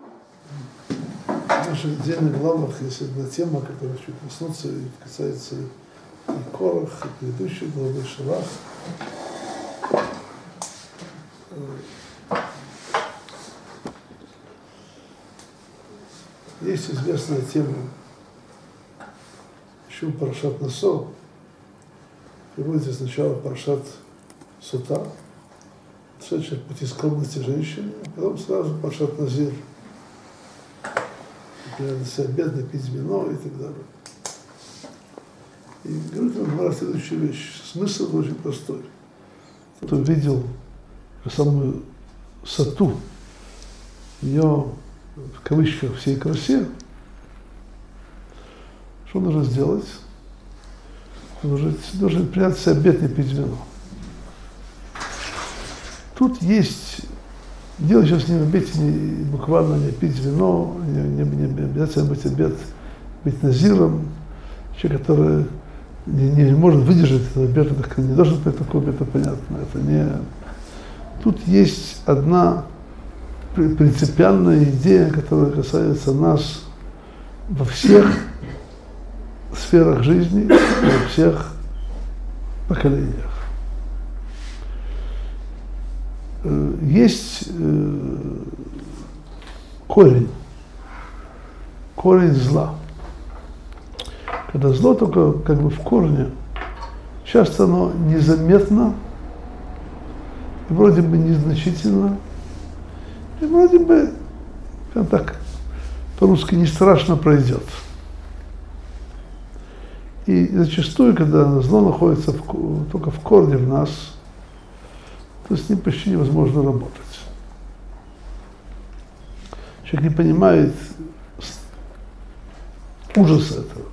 В наших отдельных главах есть одна тема, которая чуть коснуться и касается и Корах, и предыдущей главы Шалах. Есть известная тема, еще Парашат Насо, приводится сначала Парашат Сута, шедшая в пути скромности женщины, а потом сразу Парашат Назир, например, на себя бедно пить вино и так далее. И говорит нам Гмара следующую вещь. Смысл очень простой. Кто видел самую сату, ее в кавычках всей красе, что нужно сделать? Он должен принять себя обет не пить вино. Тут есть, дело сейчас не обет, не буквально не пить вино, не обязательно быть обет, быть назиром, человек, который не может выдержать этот обет, это не должен быть такой обет, это понятно. Это не... Тут есть одна принципиальная идея, которая касается нас во всех сферах жизни, во всех поколениях. Есть корень зла. Когда зло только как бы в корне, часто оно незаметно, и вроде бы незначительно, и вроде бы, как так по-русски, не страшно пройдет. И зачастую, когда зло находится только в корне в нас, то с ним почти невозможно работать. Человек не понимает ужаса этого.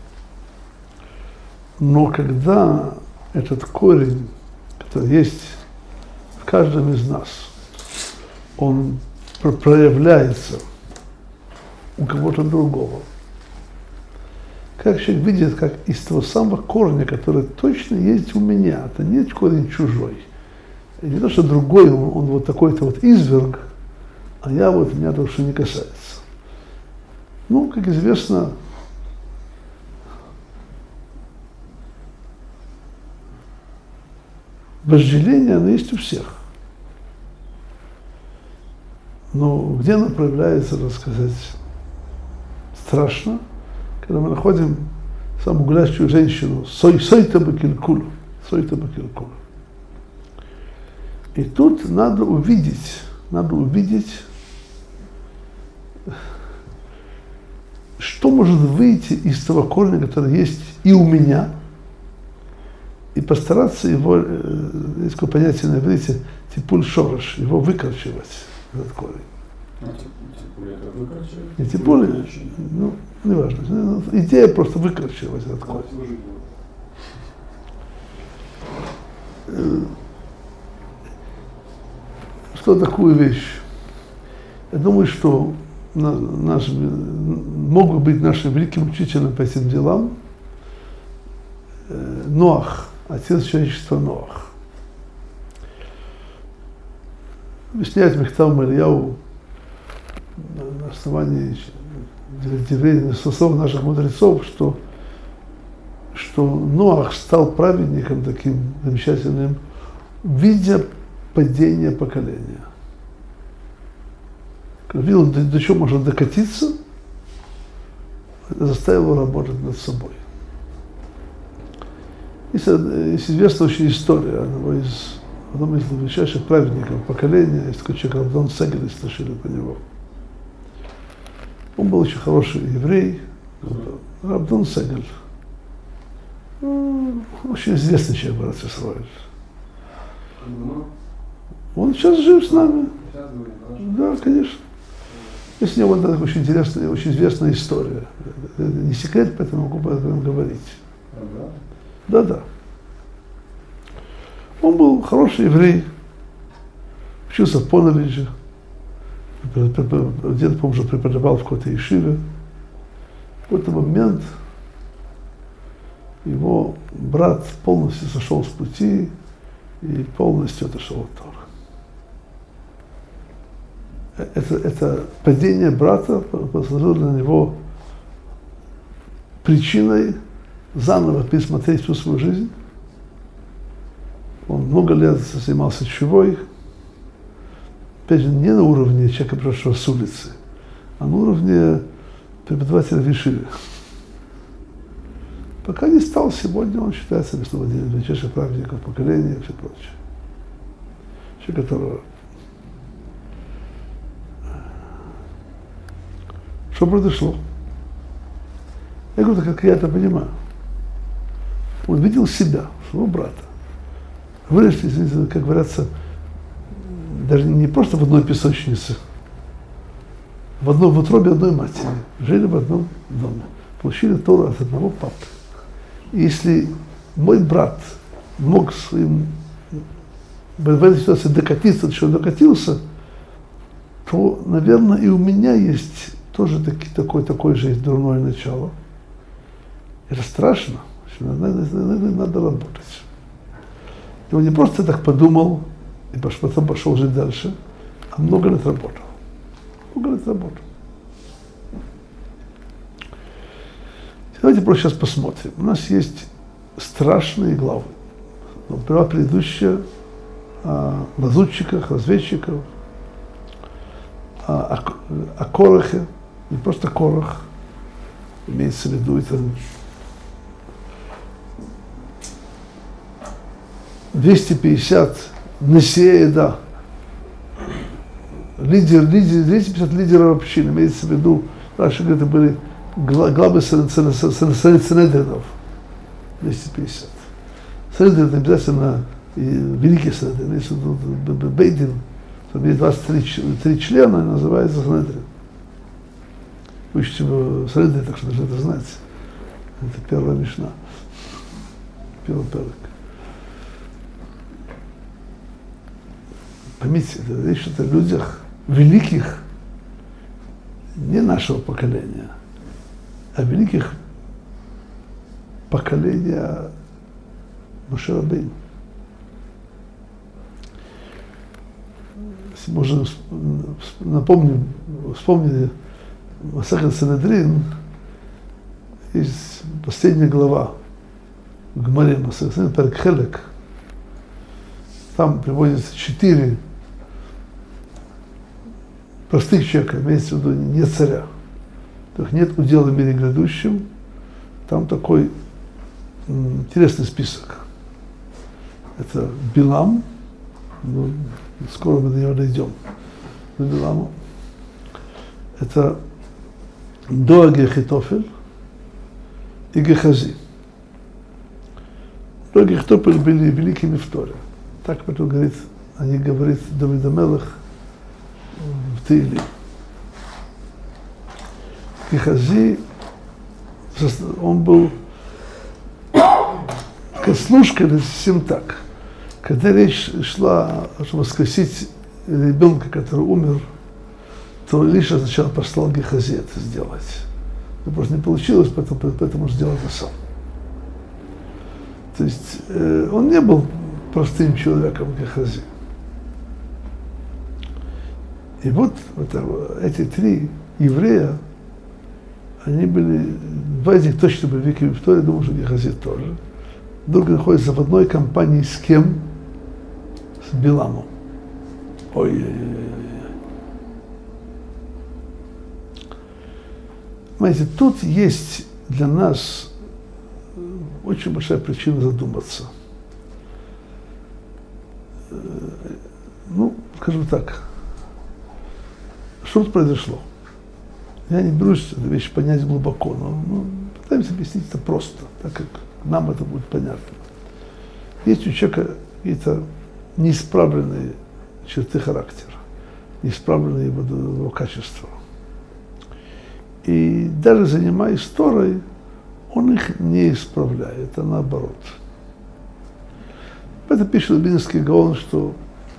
Но когда этот корень, который есть в каждом из нас, он проявляется у кого-то другого, как человек видит, как из того самого корня, который точно есть у меня, это не корень чужой. И не то, что другой, он вот такой-то вот изверг, а я вот, меня то, что не касается. Ну, как известно, вожделение, оно есть у всех. Но где оно проявляется, так сказать, страшно, когда мы находим самую гулящую женщину, сойта бакилькуль. И тут надо увидеть, что может выйти из того корня, который есть и у меня, и постараться его, есть такое понятие на иврите, типуль шорош, его выкорчевать, этот корень. Типуль это выкорчевать? Не типуль, ну, неважно. Идея просто выкорчевать этот корень. Что такую вещь? Я думаю, что могут быть нашим великим учителем по этим делам Ноах, отец человечества Ноах. Объясняет Михтав Марьяу на основании слов наших мудрецов, что Ноах стал праведником таким замечательным, видя падение поколения. Когда видел, до чего можно докатиться, это заставило его работать над собой. Есть известная очень история одного из величайших праведников поколения, есть такой человек Рабдон Сегель, слышали про него. Он был очень хороший еврей, Рабдон Сегель. Очень известный человек, брат Исраэль. Он сейчас жив с нами. Да, конечно. Есть у него вот такая очень интересная, очень известная история. Это не секрет, поэтому могу об этом говорить. Да. Он был хороший еврей, учился в Поновидже, где-то, по-моему, уже преподавал в какой-то ешиве. В какой-то момент его брат полностью сошел с пути и полностью отошел от Торы. это падение брата послужило для него причиной заново пересмотреть всю свою жизнь. Он много лет занимался тшувой, опять же, не на уровне человека, пришедшего с улицы, а на уровне преподавателя в Ешиве. Пока не стал, сегодня он считается один из величайших праведников поколения и все прочее. Человек, которого... Что произошло? Я говорю, как я это понимаю. Он видел себя, своего брата. Выросли, извините, как говорится, даже не просто в одной песочнице, в утробе одной матери. Жили в одном доме. Получили Тору от одного папы. И если мой брат мог своим в этой ситуации докатиться, до чего он докатился, то, наверное, и у меня есть тоже такое же есть дурное начало. Это страшно. Надо работать. И он не просто так подумал и потом пошел жить дальше, а много лет работал. Много лет работал. Давайте просто сейчас посмотрим. У нас есть страшные главы. Глава предыдущая о лазутчиках, разведчиках, о Корахе, не просто Корах, имеется в виду это 250 Несееда, 250 лидеров общины, имеется в виду, раньше это были главы Санедринов, 250. Санедрин это обязательно великий Санедрин, имеется в виду Бейдин, там есть 23 члена, называется Санедрин. Учите в Санедрине, так что должны это знать. Это первая мишна, первый перек. Поймите, речь идет о людях великих, не нашего поколения, а великих поколения Моше Рабейну. Если можно вспомнили Масехет Санедрин, есть последняя глава в Гмаре Масехет Санедрин, перек Хелек. Там приводится 4 простых человека, имеется в виду не царя. То есть нет удела в мире грядущем. Там такой интересный список. Это Билам, скоро мы до него дойдем, до Биламу. Это Доаг и Ахитофель и Гехази. Доаг и Ахитофель были великими в Торе. Так потом говорит, они говорит Давид ха-Мелех в Теилим. Гехази, он был служка, это совсем так. Когда речь шла, чтобы воскресить ребенка, который умер, то Илиша сначала послал Гехази это сделать. Но просто не получилось, поэтому сделал это сам. То есть он не был простым человеком Гехази. И вот эти 3 еврея, они были, 2 из них точно были великими в Торе, думаю, что Гехази тоже. Друг находится в одной компании с кем? С Биламом. Ой-ой-ой. Понимаете, тут есть для нас очень большая причина задуматься. Ну, скажу так, что тут произошло? Я не берусь эту вещь понять глубоко, но пытаемся объяснить это просто, так как нам это будет понятно. Есть у человека какие-то неисправленные черты характера, неисправленные его качества. И даже занимаясь Торой, он их не исправляет, а наоборот. Это пишет Лубинский Гаон, что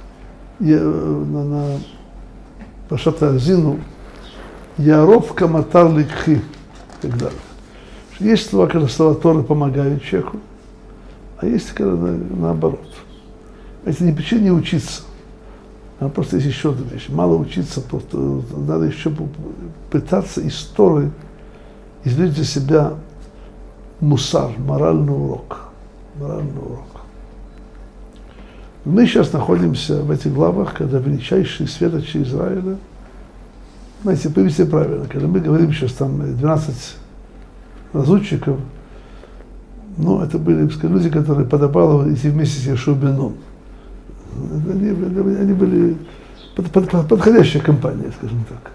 на Пашат Азину Яров Каматар Ликхи и так далее. Есть слова, когда слова Торы помогают человеку, а есть когда наоборот. Это не причина не учиться, А просто есть еще одна вещь. Мало учиться, просто надо еще пытаться из Торы извлечь для себя мусар, моральный урок. Моральный урок. Мы сейчас находимся в этих главах, когда величайшие светочи Израиля, знаете, поймите правильно, когда мы говорим сейчас там 12 лазутчиков, ну, это были, сказать, люди, которые подобало идти вместе с Йошуа бен Нун. Они были подходящая компания, скажем так.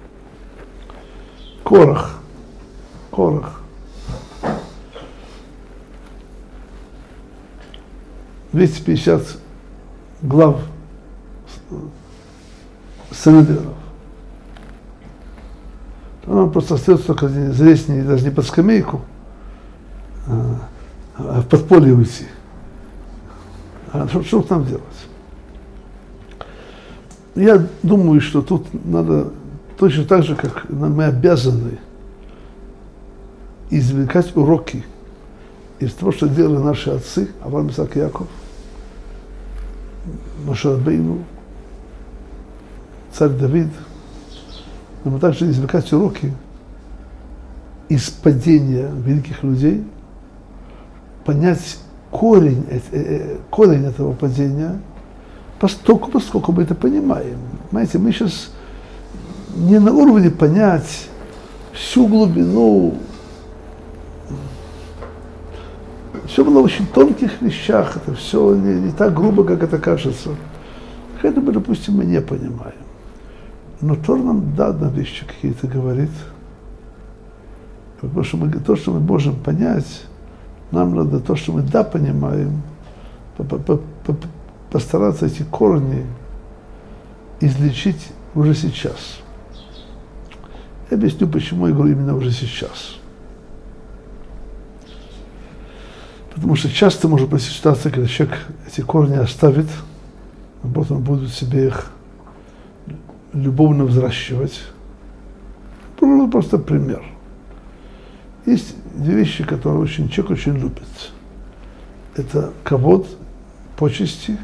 Корах. 250 глав Санедринов. Нам просто остается только залезть даже не под скамейку, а в подполье уйти. А что нам делать? Я думаю, что тут надо точно так же, как мы обязаны извлекать уроки из того, что делали наши отцы, Авраам, Исаак и Яков, Моше Рабейну, царь Давид. Но мы также извлекать уроки из падения великих людей, понять корень этого падения, поскольку мы это понимаем. Понимаете, мы сейчас не на уровне понять всю глубину, все было в очень тонких вещах, это все не так грубо, как это кажется. Это мы, допустим, мы не понимаем. Но Тор нам на вещи какие-то говорит. Потому что то, что мы можем понять, нам надо то, что мы понимаем, постараться эти корни излечить уже сейчас. Я объясню, почему я говорю именно уже сейчас. Потому что часто может быть ситуация, когда человек эти корни оставит, а потом будет себе их любовно взращивать. Просто пример. Есть две вещи, которые человек очень любит. Это кавод, почести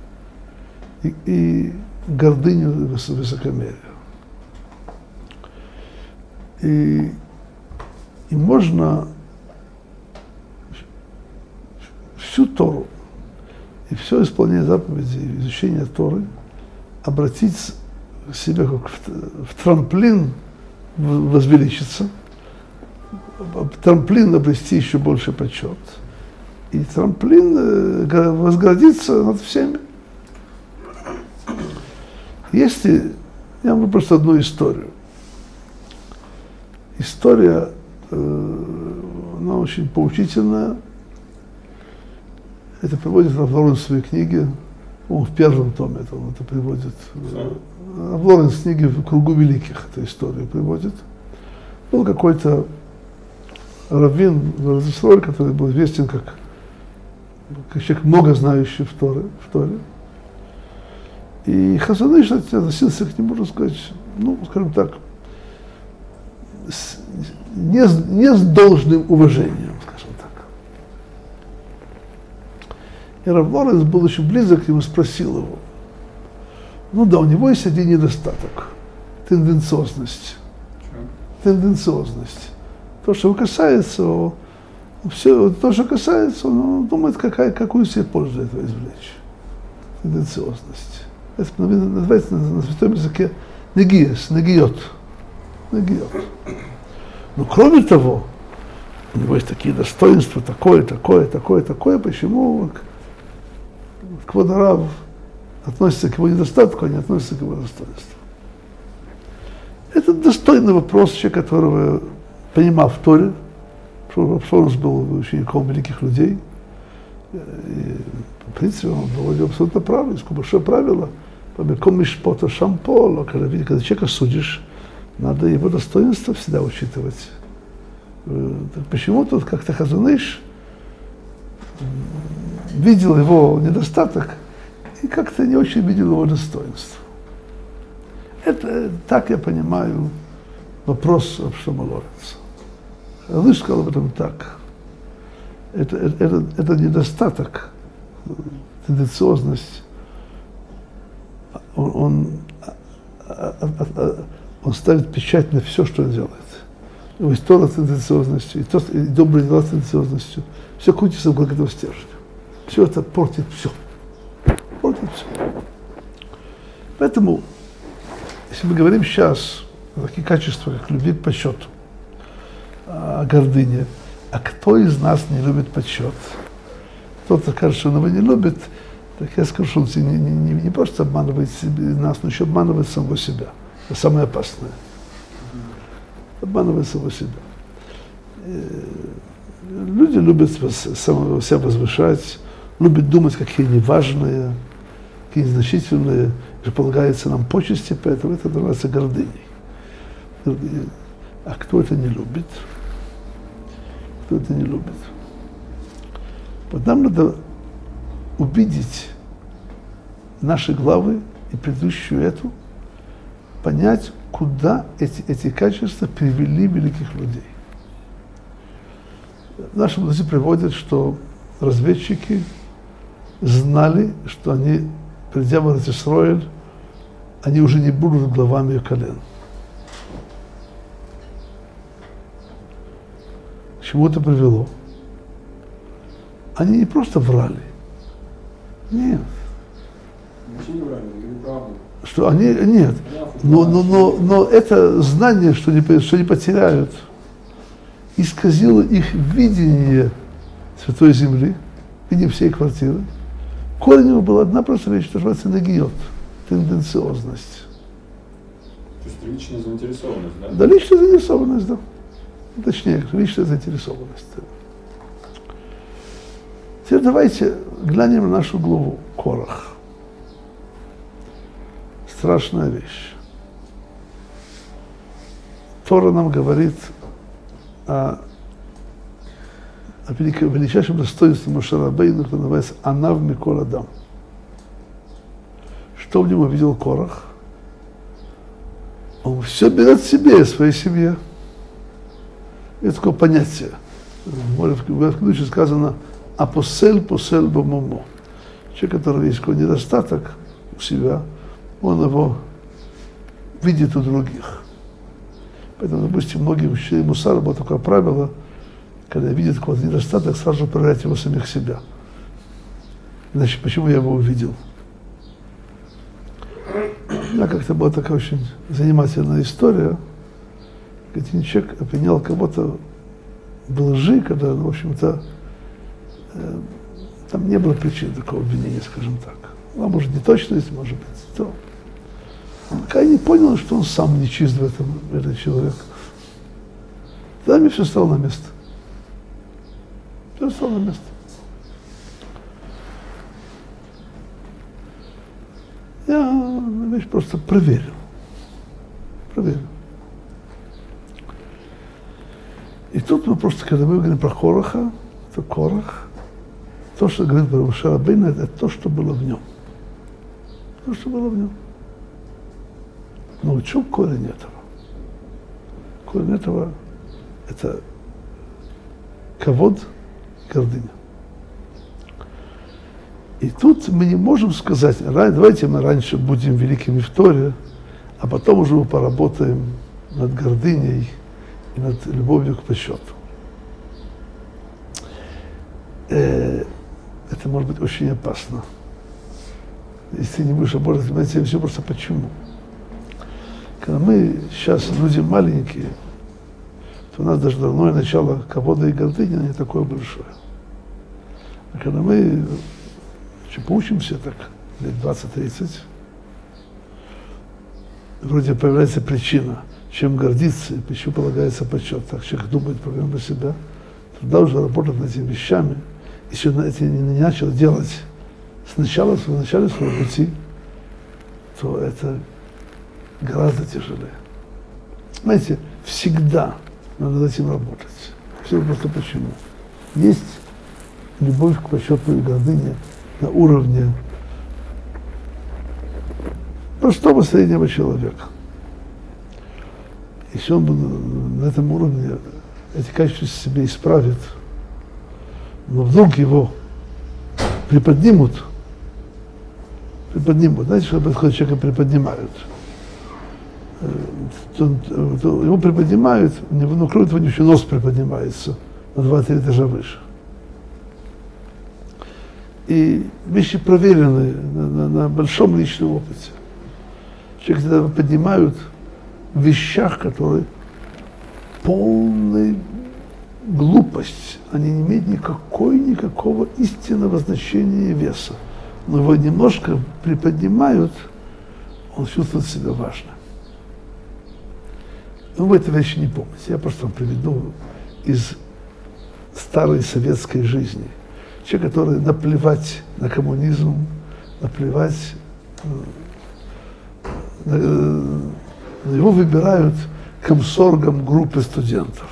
и гордыню, высокомерие. И можно всю Тору и все исполнение заповедей, изучение Торы обратить себя как в трамплин возвеличиться, трамплин обрести еще больше почет, и трамплин возгордиться над всеми. Если, я вам просто одну историю. История, она очень поучительная. Это приводит Рав Лоренс в своей книге, в первом томе это приводит. Рав Лоренс в книге «В кругу великих» эту историю приводит. Был какой-то раввин в Эрец-Исроэль, который был известен как человек, много знающий в Торе. И Хазон Иш относился к нему, можно сказать, ну, скажем так, не с должным уважением, скажем так. И Рав Лоренс был очень близок к нему, спросил его. Ну да, у него есть один недостаток. Тенденциозность. Тенденциозность. То, что касается, все, то, что касается, он думает, какую себе пользу этого извлечь. Тенденциозность. Это называется на святом языке негиот. Но кроме того, у него есть такие достоинства, такое, почему к Рав относится к его недостатку, а не относится к его достоинству. Это достойный вопрос человека, которого понимал в Торе, что он был учеником великих людей. И, в принципе, он был абсолютно прав. Есть большое правило. Когда человека судишь, надо его достоинство всегда учитывать. Так почему тут как-то Хазон Иш видел его недостаток и как-то не очень видел его достоинство. Это, так я понимаю, вопрос Шломо Лоренца. Лыж сказал об этом так. Это недостаток, тенденциозность, он ставит печать на все, что он делает. У него есть Тора тенденциозностью, и добрые дела тенденциозностью. Все крутится вокруг этого стержня. Все это портит все. Портит все. Поэтому, если мы говорим сейчас о таких качествах, как любить почет, о гордыне, а кто из нас не любит почет? Кто-то скажет, что он его не любит, так я скажу, что он не просто обманывает нас, но еще обманывает самого себя. Это самое опасное. Обманывает самого себя. Люди любят себя возвышать, любят думать, какие они важные, какие незначительные, что полагается нам почести, поэтому это называется гордыней. А кто это не любит? Кто это не любит? Вот нам надо увидеть наши главы и предыдущую эту, понять, куда эти качества привели великих людей. Наши мудрецы приводят, что разведчики знали, что они, придя в Эрец-Исроэль, они уже не будут главами колен. К чему это привело? Они не просто врали. Нет. Ничего не врали, говорили правду. Что они, нет. Но это знание, что не потеряют, исказило их видение Святой Земли, видение всей квартиры. Корень его была одна просто вещь, что называется нагиот, тенденциозность. То есть личная заинтересованность, да? Да, личная заинтересованность, да. Точнее, личная заинтересованность. Да. Теперь давайте глянем на нашу главу Корах. Страшная вещь. Тора нам говорит о величайшем достоинстве Моше Рабейну, который называется Анав Миколь Адам. Что в нем увидел Корах? Он все берет себе и своей семье. Это такое понятие. В Кедуше сказано «Апосель посель бомомо». Человек, у которого есть какой-то недостаток у себя, он его видит у других. Поэтому, допустим, многие учителя мусара было такое правило, когда видят какой-то недостаток, сразу же проверять его самих себя. Иначе, почему я его увидел? У меня как-то была такая очень занимательная история, где один человек обвинял кого-то в лжи, когда, в общем-то, там не было причин такого обвинения, скажем так. А может, не точность, может быть, то. Пока я не понял, что он сам не чист в этом, этот человек. Тогда мне все стало на место. Все стало на место. Я вещь просто проверил. И тут мы просто, когда мы говорим про Кораха, то Корах, то, что говорит про Моше Рабейну, это то, что было в нем. То, что было в нем. Но в чем корень этого? Корень этого – это кавод и гордыня. И тут мы не можем сказать, давайте мы раньше будем великими в Торе, а потом уже мы поработаем над гордыней и над любовью к почету. Это может быть очень опасно. Если ты не будешь работать над этим, все просто почему. Когда мы сейчас люди маленькие, то у нас даже дурное начало кавода и гордыни не такое большое. А когда мы поучимся так, лет 20-30, вроде появляется причина, чем гордиться и почему полагается почет. Так человек думает про себя, тогда уже работать над этими вещами. Если он это не начал делать в начале своего пути, то это гораздо тяжелее. Знаете, всегда надо над этим работать. Все просто почему. Есть любовь к почету и гордыне на уровне простого среднего человека. Если он на этом уровне эти качества себе исправит, но вдруг его приподнимут, приподнимут. Знаете, что происходит, человека приподнимают? Его приподнимают, ну, кроме того, еще нос приподнимается на 2-3 этажа выше. И вещи проверены на большом личном опыте. Человек тогда поднимают в вещах, которые полная глупость. Они не имеют никакого истинного значения и веса. Но его немножко приподнимают, он чувствует себя важным. Но вы эти вещи не помните. Я просто вам приведу из старой советской жизни. Человек, который наплевать на коммунизм, наплевать, его выбирают комсоргом группы студентов.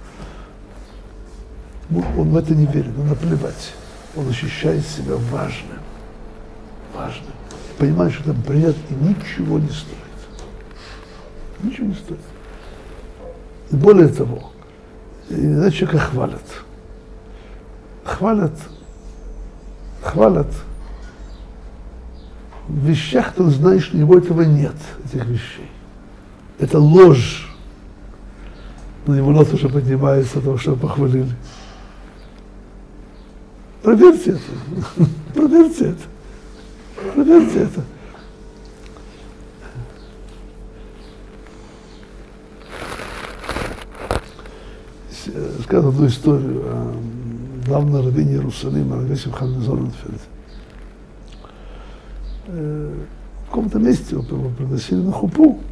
Он в это не верит, но наплевать. Он ощущает себя важным. Важным. Понимает, что это бред и ничего не стоит. Ничего не стоит. И более того, иногда человека хвалят в вещах, ты знаешь, что у него этого нет, этих вещей. Это ложь. Но его нос уже поднимается от того, что похвалили. Проверьте это. Проверьте это. Проверьте это. Скажу одну историю о главном раввине Иерусалима, раввине Симхан Зоненфельд. В каком-то месте его пригласили на хупу,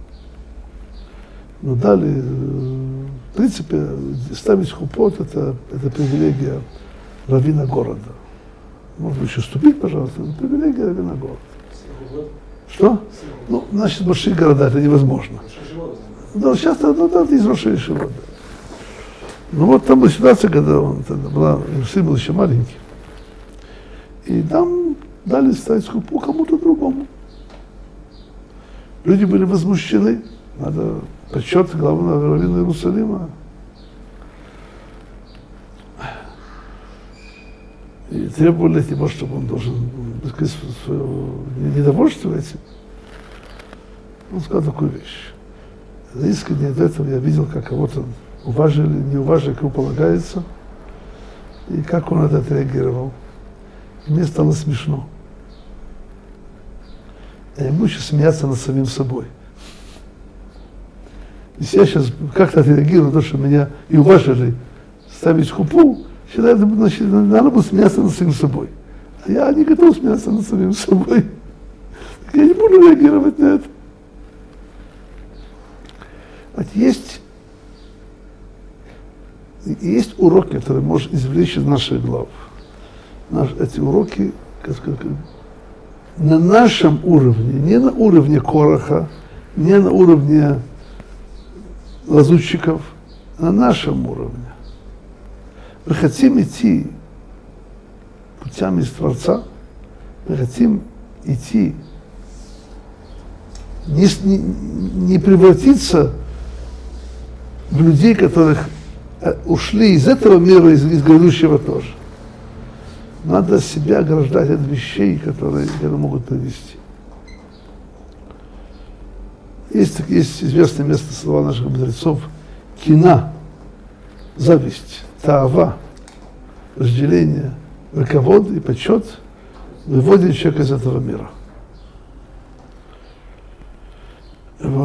но дали, в принципе, ставить хупот это привилегия раввина города. Может быть, еще ступить, пожалуйста, это привилегия раввина города. Что? Ну, значит, большие города, это невозможно. Да, сейчас есть большие шивоты. Ну вот там была ситуация, когда Иерусалим был еще маленький. И там дали ставить хупу кому-то другому. Люди были возмущены. Надо почет главного раввина Иерусалима. И требовали от него, чтобы он должен высказать свое недовольство этим. Он сказал такую вещь. За несколько дней до этого я видел, как кого-то уважили, не уважили, как ему полагается, и как он на это отреагировал. И мне стало смешно. Я не буду сейчас смеяться над самим собой. Если я сейчас как-то отреагирую на то, что меня и уважили ставить хупу, считаю, значит, надо было смеяться над самим собой. А я не готов смеяться над самим собой. Так я не буду реагировать на это. Есть уроки, которые можно извлечь из наших глав. Эти уроки на нашем уровне, не на уровне Кораха, не на уровне лазутчиков, а на нашем уровне. Мы хотим идти путями из Творца, мы хотим идти, не превратиться в людей, которых ушли из этого мира, из грядущего тоже. Надо себя ограждать от вещей, которые могут привести. Есть известное место слова наших мудрецов: кина, зависть, таава, разделение, руковод и почет выводит человека из этого мира. Вот,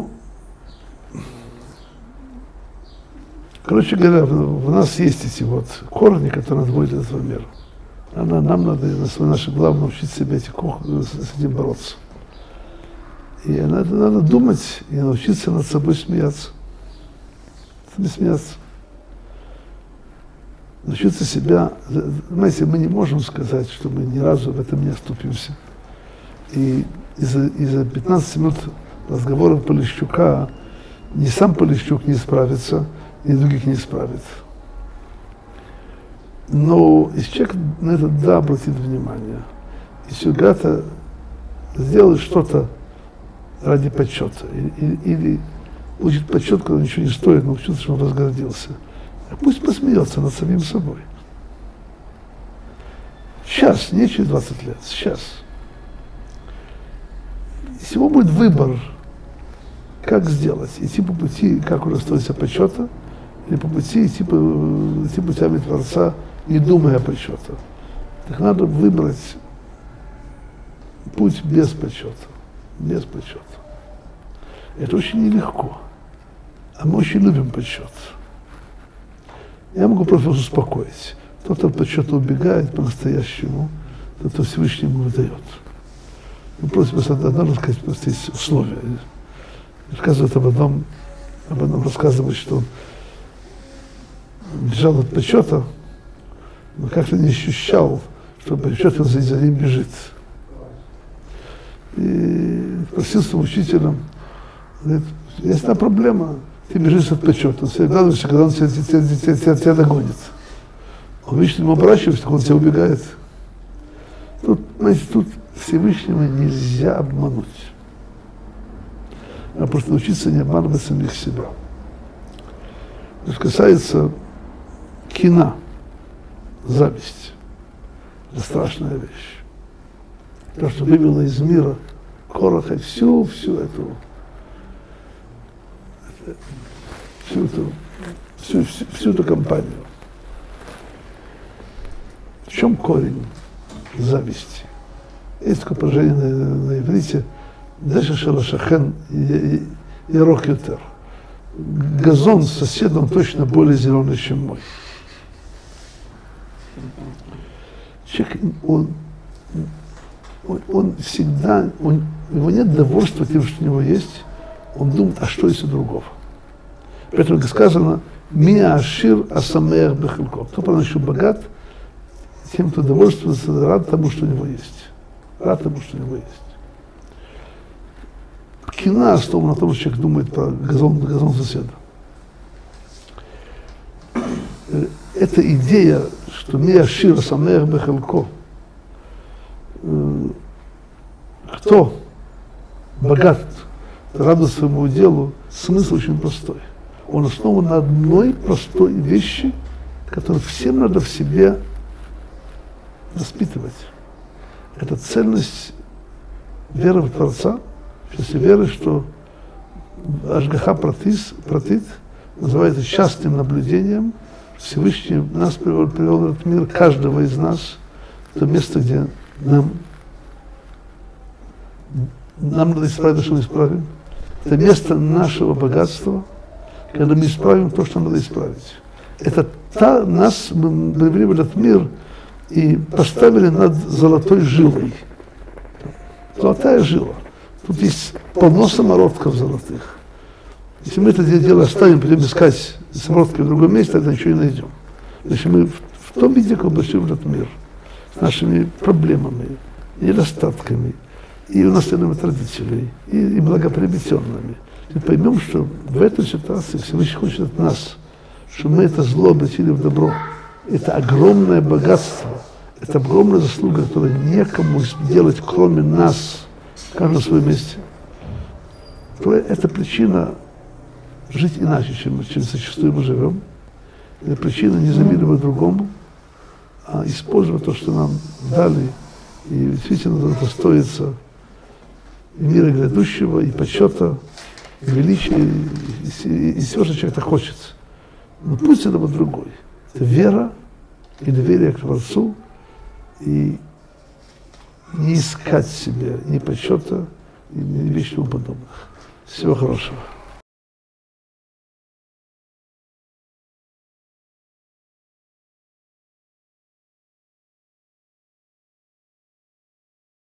короче говоря, у нас есть эти вот корни, которые отводят от этого мира. Нам надо, наше главное, научить себя с этим бороться. И надо думать и научиться над собой смеяться. Научиться себя. Знаете, мы не можем сказать, что мы ни разу в этом не оступимся. И из-за 15 минут разговора Полищука ни сам Полищук не справится, ни других не справит. Но если человек на это обратит внимание, если когда-то сделает что-то ради почета, или получит почет, когда ничего не стоит, но чувствует, что он разгордился, пусть посмеется над самим собой. Сейчас, не через 20 лет, сейчас. всего будет выбор, как сделать. Идти по пути, как удостоиться почета, или по пути идти путями Творца, не думая о почете. Так надо выбрать путь без почета. Без почета. Это очень нелегко. А мы очень любим почет. Я могу просто успокоить. Тот, кто от почета убегает по-настоящему, тот, кто Всевышний ему выдает. Мы просим вас одно сказать, просто есть условия. Рассказывает об одном рассказывает, что он бежал от почета, но как-то не ощущал, что почет за ним бежит. И спросил своим учителем, говорит, есть одна проблема, ты бежишь от почета, ты догадываешься, когда он тебя догонит. Он видит, ему оборачивается, он тебя убегает. Тут, знаете, тут Всевышнего нельзя обмануть. Надо просто научиться не обманывать самих себя. Что касается кина, зависть, это страшная вещь. То, что вывело из мира Кораха всю эту компанию. В чем корень зависти? Есть такое положение на иврите «Деша шелашахен ярох ютер». Газон с соседом точно более зеленый, чем мой. Человек, он всегда, у него нет довольства тем, что у него есть, он думает, а что есть у другого. Поэтому сказано «Миа ашир асамеах бехилко». Кто по-настоящему богат, тем, кто довольствуется, рад тому, что у него есть. Рад тому, что у него есть. Кина основана на том, что человек думает про газон соседа. Эта идея, что «Миа ашир асамеах бехилко», кто богат, радует своему делу, смысл очень простой. Он основан на одной простой вещи, которую всем надо в себе воспитывать. Это ценность веры в Творца, если веры, что Ашгаха Пратит называется частным наблюдением, Всевышний нас привел в этот мир, каждого из нас, в то место, где нам надо исправить то, что мы исправим. Это место нашего богатства, когда мы исправим то, что надо исправить. Это нас мы привели в этот мир и поставили над золотой жилой. Золотая жила. Тут есть полно самородков золотых. Если мы это дело оставим, пойдем искать самородки в другом месте, тогда ничего не найдем. Если мы в том виде, как пришли в этот мир, с нашими проблемами, недостатками, и унаследованными от родителей, и благоприобретенными, мы поймем, что в этой ситуации Всевышний хочет от нас, что мы это зло обратили в добро. Это огромное богатство, это огромная заслуга, которую некому сделать, кроме нас, каждый на своем месте. Это причина жить иначе, чем зачастую мы живем. Это причина не завидовать другому, а использовать то, что нам дали, и действительно достоится и мира грядущего, и почета, и величия, и все, что человек хочет. Но путь это вот другой. Это вера и доверие к Творцу, и не искать себе ни почета, ни вещей подобных. Всего хорошего.